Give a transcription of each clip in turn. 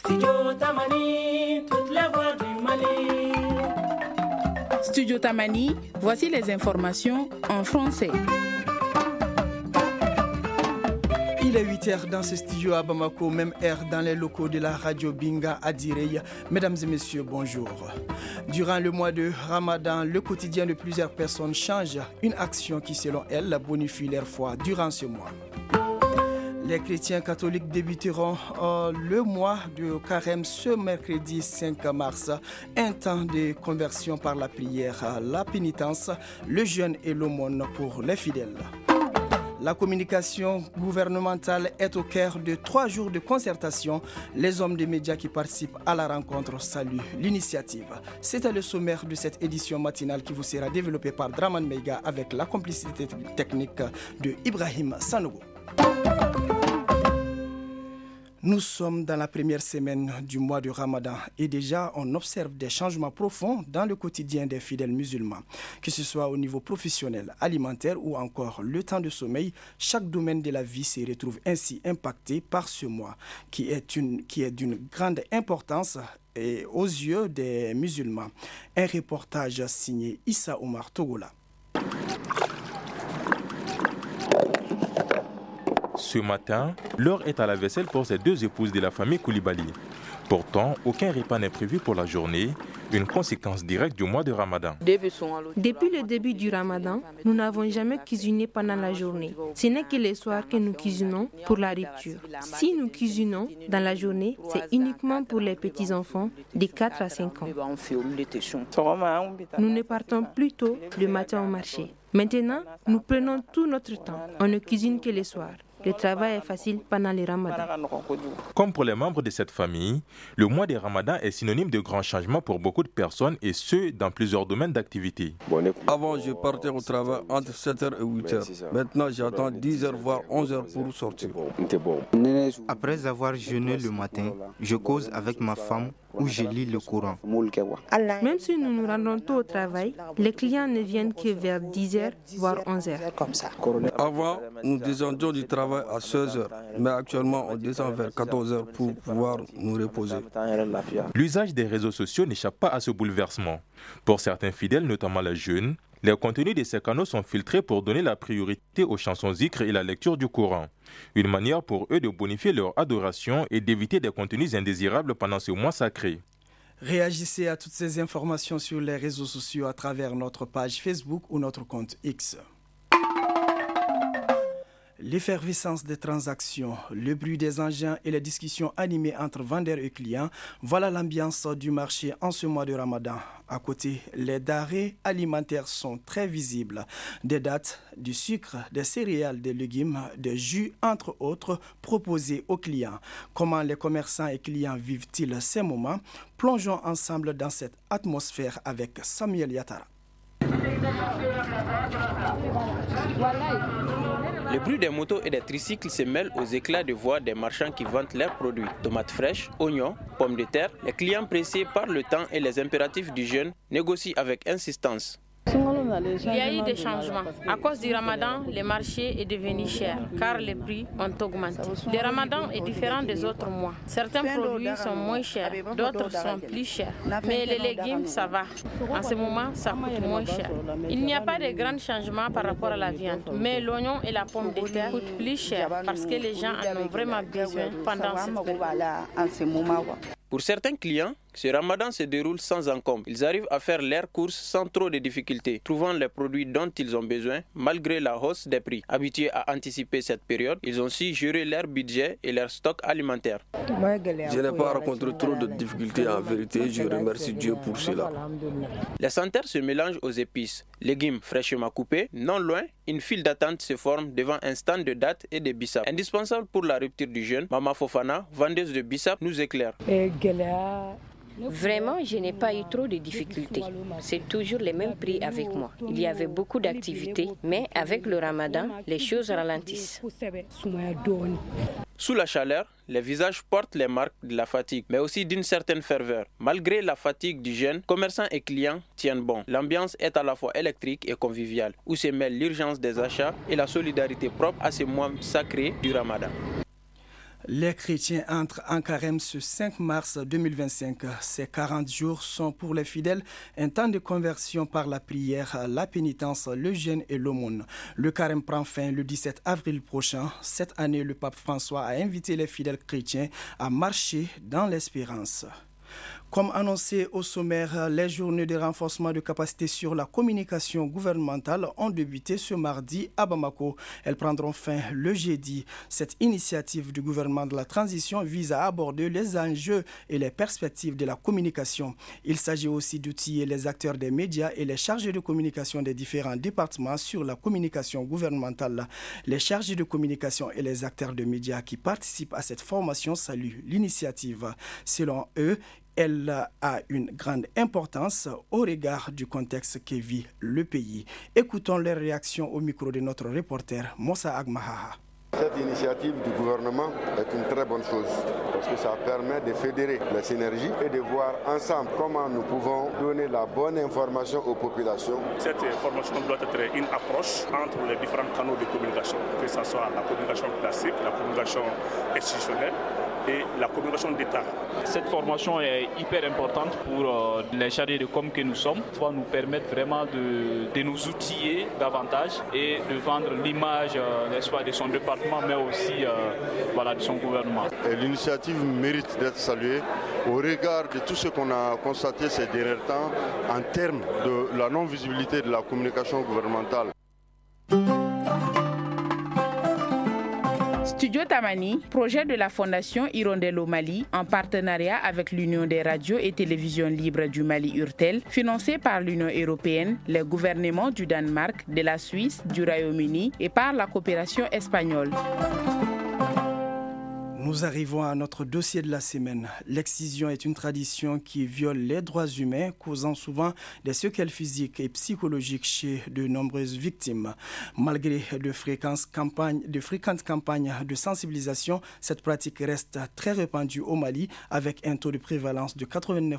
Studio Tamani, toutes les voix du Mali. Studio Tamani, voici les informations en français. Il est 8h dans ce studio à Bamako, même heure dans les locaux de la radio Binga à Direy. Mesdames et messieurs, bonjour. Durant le mois de Ramadan, le quotidien de plusieurs personnes change. Une action qui, selon elles, bonifie leur foi durant ce mois. Les chrétiens catholiques débuteront le mois de carême ce mercredi 5 mars. Un temps de conversion par la prière, la pénitence, le jeûne et l'aumône pour les fidèles. La communication gouvernementale est au cœur de 3 jours de concertation. Les hommes des médias qui participent à la rencontre saluent l'initiative. C'était le sommaire de cette édition matinale qui vous sera développée par Draman Meiga avec la complicité technique de Ibrahim Sanogo. Nous sommes dans la première semaine du mois de Ramadan et déjà on observe des changements profonds dans le quotidien des fidèles musulmans. Que ce soit au niveau professionnel, alimentaire ou encore le temps de sommeil, chaque domaine de la vie se retrouve ainsi impacté par ce mois qui est d'une grande importance et aux yeux des musulmans. Un reportage signé Issa Omar Togola. Ce matin, l'heure est à la vaisselle pour ces 2 épouses de la famille Koulibaly. Pourtant, aucun repas n'est prévu pour la journée, une conséquence directe du mois de Ramadan. Depuis le début du Ramadan, nous n'avons jamais cuisiné pendant la journée. Ce n'est que les soirs que nous cuisinons pour la rupture. Si nous cuisinons dans la journée, c'est uniquement pour les petits-enfants de 4 à 5 ans. Nous ne partons plus tôt le matin au marché. Maintenant, nous prenons tout notre temps. On ne cuisine que les soirs. Le travail est facile pendant les ramadans. Comme pour les membres de cette famille, le mois des ramadans est synonyme de grands changements pour beaucoup de personnes et ce, dans plusieurs domaines d'activité. Avant, je partais au travail entre 7h et 8h. Maintenant, j'attends 10h voire 11h pour sortir. Après avoir jeûné le matin, je cause avec ma femme ou je lis le Coran. Même si nous nous rendons tôt au travail, les clients ne viennent que vers 10h voire 11h. Avant, nous descendions du travail à 16h, mais actuellement on descend vers 14h pour pouvoir nous reposer. L'usage des réseaux sociaux n'échappe pas à ce bouleversement. Pour certains fidèles, notamment les jeunes, les contenus de ces canaux sont filtrés pour donner la priorité aux chansons zikr et la lecture du Coran. Une manière pour eux de bonifier leur adoration et d'éviter des contenus indésirables pendant ce mois sacré. Réagissez à toutes ces informations sur les réseaux sociaux à travers notre page Facebook ou notre compte X. L'effervescence des transactions, le bruit des engins et les discussions animées entre vendeurs et clients, voilà l'ambiance du marché en ce mois de Ramadan. À côté, les denrées alimentaires sont très visibles. Des dattes, du sucre, des céréales, des légumes, des jus, entre autres, proposés aux clients. Comment les commerçants et clients vivent-ils ces moments? Plongeons ensemble dans cette atmosphère avec Samuel Yatara. Le bruit des motos et des tricycles se mêle aux éclats de voix des marchands qui vendent leurs produits. Tomates fraîches, oignons, pommes de terre. Les clients pressés par le temps et les impératifs du jeûne négocient avec insistance. Il y a eu des changements. À cause du ramadan, le marché est devenu cher car les prix ont augmenté. Le ramadan est différent des autres mois. Certains produits sont moins chers, d'autres sont plus chers. Mais les légumes, ça va. En ce moment, ça coûte moins cher. Il n'y a pas de grands changements par rapport à la viande. Mais l'oignon et la pomme de terre coûtent plus cher parce que les gens en ont vraiment besoin pendant cette période. Pour certains clients, ce ramadan se déroule sans encombre. Ils arrivent à faire leurs courses sans trop de difficultés, trouvant les produits dont ils ont besoin malgré la hausse des prix. Habitués à anticiper cette période, ils ont su gérer leur budget et leur stock alimentaire. Je n'ai pas rencontré trop de difficultés en vérité, je remercie Dieu pour cela. Les senteurs se mélangent aux épices. Légumes fraîchement coupés, non loin, une file d'attente se forme devant un stand de dattes et de bissap. Indispensable pour la rupture du jeûne, Mama Fofana, vendeuse de bissap, nous éclaire. Vraiment, je n'ai pas eu trop de difficultés. C'est toujours les mêmes prix avec moi. Il y avait beaucoup d'activités, mais avec le ramadan, les choses ralentissent. Sous la chaleur, les visages portent les marques de la fatigue, mais aussi d'une certaine ferveur. Malgré la fatigue du jeûne, commerçants et clients tiennent bon. L'ambiance est à la fois électrique et conviviale, où se mêle l'urgence des achats et la solidarité propre à ce mois sacré du ramadan. Les chrétiens entrent en carême ce 5 mars 2025. Ces 40 jours sont pour les fidèles un temps de conversion par la prière, la pénitence, le jeûne et l'aumône. Le carême prend fin le 17 avril prochain. Cette année, le pape François a invité les fidèles chrétiens à marcher dans l'espérance. Comme annoncé au sommaire, les journées de renforcement de capacité sur la communication gouvernementale ont débuté ce mardi à Bamako. Elles prendront fin le jeudi. Cette initiative du gouvernement de la transition vise à aborder les enjeux et les perspectives de la communication. Il s'agit aussi d'outiller les acteurs des médias et les chargés de communication des différents départements sur la communication gouvernementale. Les chargés de communication et les acteurs de médias qui participent à cette formation saluent l'initiative. Selon eux, elle a une grande importance au regard du contexte que vit le pays. Écoutons les réactions au micro de notre reporter Moussa Agmahaha. Cette initiative du gouvernement est une très bonne chose parce que ça permet de fédérer les synergies et de voir ensemble comment nous pouvons donner la bonne information aux populations. Cette formation doit être une approche entre les différents canaux de communication, que ce soit la communication classique, la communication institutionnelle et la communication d'État. Cette formation est hyper importante pour les chargés de com que nous sommes. Ça va nous permettre vraiment de nous outiller davantage et de vendre l'image de son département, mais aussi de son gouvernement. L'initiative mérite d'être saluée au regard de tout ce qu'on a constaté ces derniers temps en termes de la non-visibilité de la communication gouvernementale. Studio Tamani, projet de la Fondation Hirondelle au Mali, en partenariat avec l'Union des radios et télévisions libres du Mali URTEL, financé par l'Union européenne, les gouvernements du Danemark, de la Suisse, du Royaume-Uni et par la coopération espagnole. Nous arrivons à notre dossier de la semaine. L'excision est une tradition qui viole les droits humains, causant souvent des séquelles physiques et psychologiques chez de nombreuses victimes. Malgré de fréquentes campagnes de sensibilisation, cette pratique reste très répandue au Mali, avec un taux de prévalence de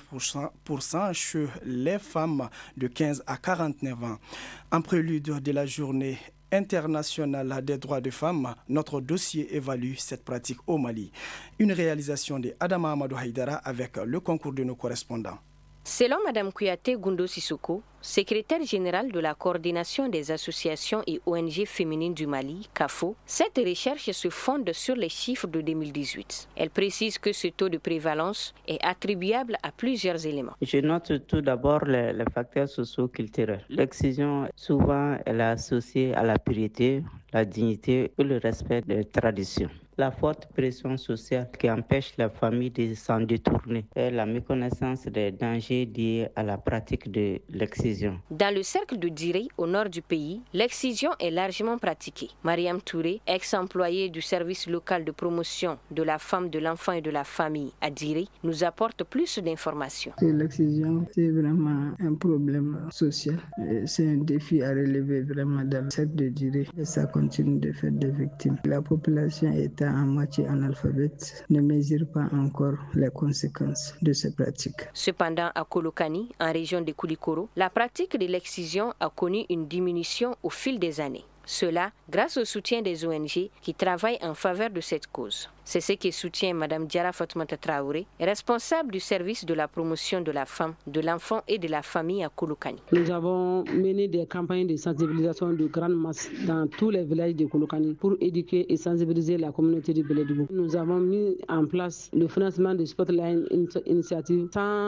89% chez les femmes de 15 à 49 ans. En prélude de la journée internationale des droits des femmes, notre dossier évalue cette pratique au Mali. Une réalisation de Adama Amadou Haïdara avec le concours de nos correspondants. Selon Mme Kouyaté Goundo Sissoko, secrétaire générale de la coordination des associations et ONG féminines du Mali, CAFO, cette recherche se fonde sur les chiffres de 2018. Elle précise que ce taux de prévalence est attribuable à plusieurs éléments. Je note tout d'abord les facteurs socio-culturels. L'excision, souvent, elle est associée à la pureté, la dignité ou le respect des traditions. La forte pression sociale qui empêche la famille de s'en détourner et la méconnaissance des dangers liés à la pratique de l'excision. Dans le cercle de Diré, au nord du pays, l'excision est largement pratiquée. Mariam Touré, ex-employée du service local de promotion de la femme, de l'enfant et de la famille à Diré, nous apporte plus d'informations. L'excision, c'est vraiment un problème social. C'est un défi à relever vraiment dans le cercle de Diré et ça continue de faire des victimes. La population est à moitié analphabète ne mesure pas encore les conséquences de ces pratiques. Cependant, à Kolokani, en région de Koulikoro, la pratique de l'excision a connu une diminution au fil des années. Cela grâce au soutien des ONG qui travaillent en faveur de cette cause. C'est ce que soutient Mme Diara Fatoumata Traoré, responsable du service de la promotion de la femme, de l'enfant et de la famille à Kolokani. Nous avons mené des campagnes de sensibilisation de grande masse dans tous les villages de Kolokani pour éduquer et sensibiliser la communauté de Beledougo. Nous avons mis en place le financement de Spotline Initiative,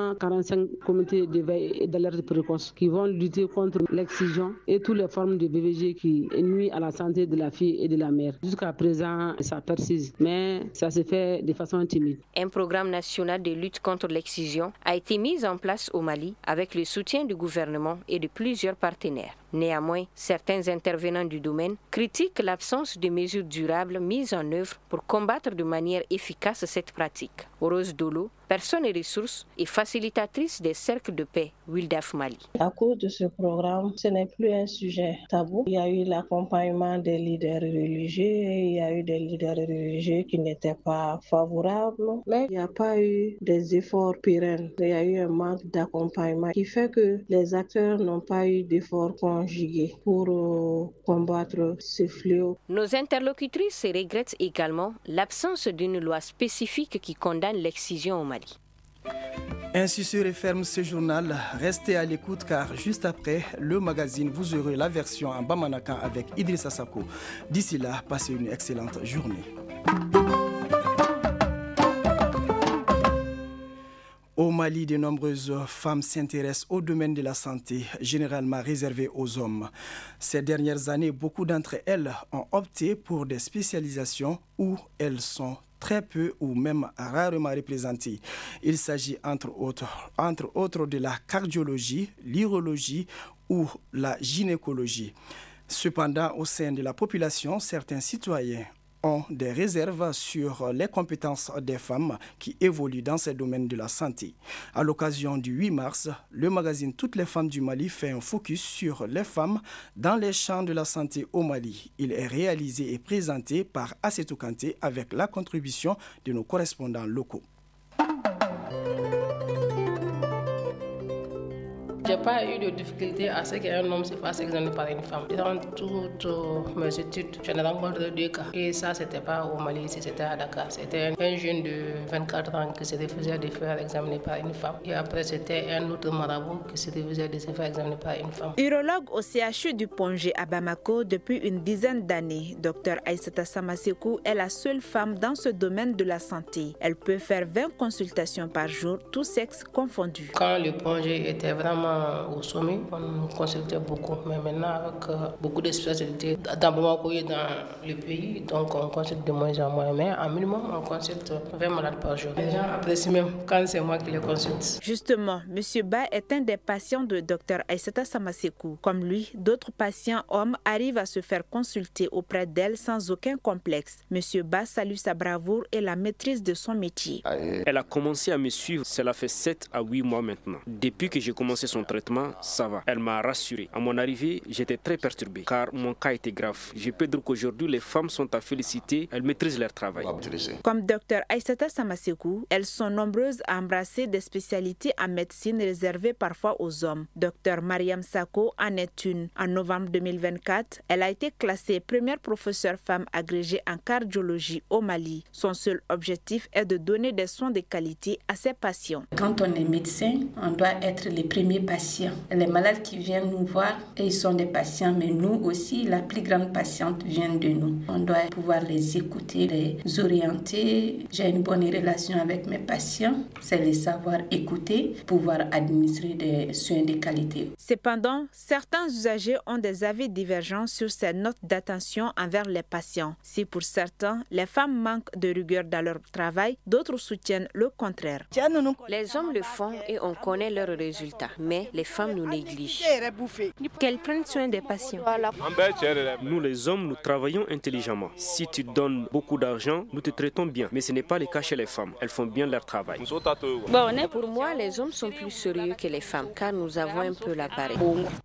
145 comités d'éveil et d'alerte précoce qui vont lutter contre l'excision et toutes les formes de BVG qui nuisent à la santé de la fille et de la mère. Jusqu'à présent, ça persiste, mais ça se fait de façon timide. Un programme national de lutte contre l'excision a été mis en place au Mali avec le soutien du gouvernement et de plusieurs partenaires. Néanmoins, certains intervenants du domaine critiquent l'absence de mesures durables mises en œuvre pour combattre de manière efficace cette pratique. Rose Dolo, personne et ressources et facilitatrice des cercles de paix Wildaf Mali. À cause de ce programme, ce n'est plus un sujet tabou. Il y a eu l'accompagnement des leaders religieux et il y a eu des leaders religieux qui n'était pas favorable, mais il n'y a pas eu des efforts pérennes. Il y a eu un manque d'accompagnement qui fait que les acteurs n'ont pas eu d'efforts conjugués pour combattre ce fléau. Nos interlocutrices regrettent également l'absence d'une loi spécifique qui condamne l'excision au Mali. Ainsi se referme ce journal. Restez à l'écoute car juste après le magazine, vous aurez la version en Bamanakan avec Idrissa Sako. D'ici là, passez une excellente journée. Au Mali, de nombreuses femmes s'intéressent au domaine de la santé, généralement réservé aux hommes. Ces dernières années, beaucoup d'entre elles ont opté pour des spécialisations où elles sont très peu ou même rarement représentées. Il s'agit entre autres de la cardiologie, l'urologie ou la gynécologie. Cependant, au sein de la population, certains citoyens ont des réserves sur les compétences des femmes qui évoluent dans ces domaines de la santé. À l'occasion du 8 mars, le magazine Toutes les femmes du Mali fait un focus sur les femmes dans les champs de la santé au Mali. Il est réalisé et présenté par Assetou Kanté avec la contribution de nos correspondants locaux. J'ai pas eu de difficulté à ce qu'un homme se fasse examiner par une femme. Dans toutes mes études, je n'ai rencontré 2 cas. Et ça, c'était pas au Mali, c'était à Dakar. C'était un jeune de 24 ans qui se refusait de faire examiner par une femme. Et après, c'était un autre marabout qui se refusait de se faire examiner par une femme. Urologue au CHU du Pongé à Bamako depuis une dizaine d'années, Dr Aïssata Samasekou est la seule femme dans ce domaine de la santé. Elle peut faire 20 consultations par jour, tous sexes confondus. Quand le Pongé était vraiment au sommet, on consultait beaucoup, mais maintenant avec beaucoup de spécialités dans Bamako et dans le pays, donc on consulte de moins en moins, mais en minimum on consulte 20 malades par jour. Les gens apprécient même quand c'est moi qui les consulte. Justement, M. Ba est un des patients de Dr Aïssata Samasekou. Comme lui, d'autres patients hommes arrivent à se faire consulter auprès d'elle sans aucun complexe. M. Ba salue sa bravoure et la maîtrise de son métier. Elle a commencé à me suivre, cela fait 7 à 8 mois maintenant. Depuis que j'ai commencé son traitement, ça va. Elle m'a rassuré. À mon arrivée, j'étais très perturbé car mon cas était grave. Je peux dire qu'aujourd'hui, les femmes sont à féliciter. Elles maîtrisent leur travail. Comme Dr Aïssata Samasekou, elles sont nombreuses à embrasser des spécialités en médecine réservées parfois aux hommes. Dr Mariam Sako en est une. En novembre 2024, elle a été classée première professeure femme agrégée en cardiologie au Mali. Son seul objectif est de donner des soins de qualité à ses patients. Quand on est médecin, on doit être les premiers patients. Les malades qui viennent nous voir, ils sont des patients, mais nous aussi, la plus grande patiente vient de nous. On doit pouvoir les écouter, les orienter. J'ai une bonne relation avec mes patients, c'est les savoir écouter, pouvoir administrer des soins de qualité. Cependant, certains usagers ont des avis divergents sur ces notes d'attention envers les patients. Si pour certains, les femmes manquent de rigueur dans leur travail, d'autres soutiennent le contraire. Les hommes le font et on connaît leurs résultats, mais les femmes nous négligent. Qu'elles prennent soin des patients. Nous les hommes, nous travaillons intelligemment. Si tu donnes beaucoup d'argent, nous te traitons bien. Mais ce n'est pas le cas chez les femmes. Elles font bien leur travail. Pour moi, les hommes sont plus sérieux que les femmes car nous avons un peu l'appareil.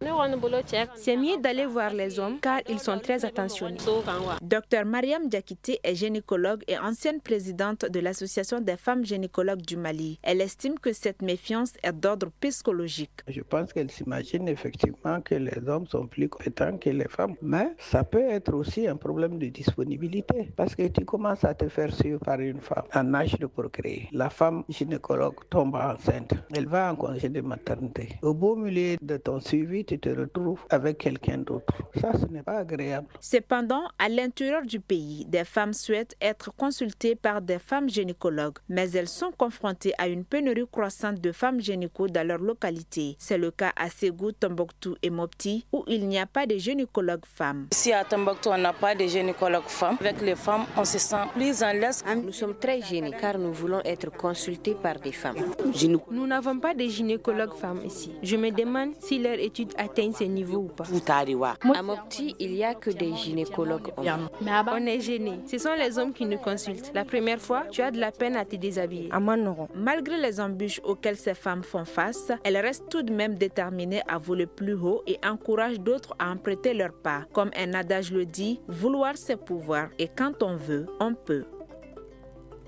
C'est mieux d'aller voir les hommes car ils sont très attentionnés. Dr Mariam Diakité est gynécologue et ancienne présidente de l'Association des femmes gynécologues du Mali. Elle estime que cette méfiance est d'ordre psychologique. Je pense qu'elle s'imagine effectivement que les hommes sont plus compétents que les femmes. Mais ça peut être aussi un problème de disponibilité. Parce que tu commences à te faire suivre par une femme en âge de procréer. La femme gynécologue tombe enceinte. Elle va en congé de maternité. Au beau milieu de ton suivi, tu te retrouves avec quelqu'un d'autre. Ça, ce n'est pas agréable. Cependant, à l'intérieur du pays, des femmes souhaitent être consultées par des femmes gynécologues. Mais elles sont confrontées à une pénurie croissante de femmes gynécos dans leur localité. C'est le cas à Ségou, Tombouctou et Mopti, où il n'y a pas de gynécologues femmes. Ici à Tombouctou, on n'a pas de gynécologues femmes. Avec les femmes, on se sent plus en l'aise. Nous sommes très gênés car nous voulons être consultés par des femmes. Nous n'avons pas de gynécologues femmes ici. Je me demande si leur étude atteignent ce niveau ou pas. À Mopti, il n'y a que des gynécologues hommes. On est gênés. Ce sont les hommes qui nous consultent. La première fois, tu as de la peine à te déshabiller. Malgré les embûches auxquelles ces femmes font face, elles restent tout de même déterminées à voler plus haut et encouragent d'autres à en prêter leur part. Comme un adage le dit, vouloir c'est pouvoir et quand on veut, on peut.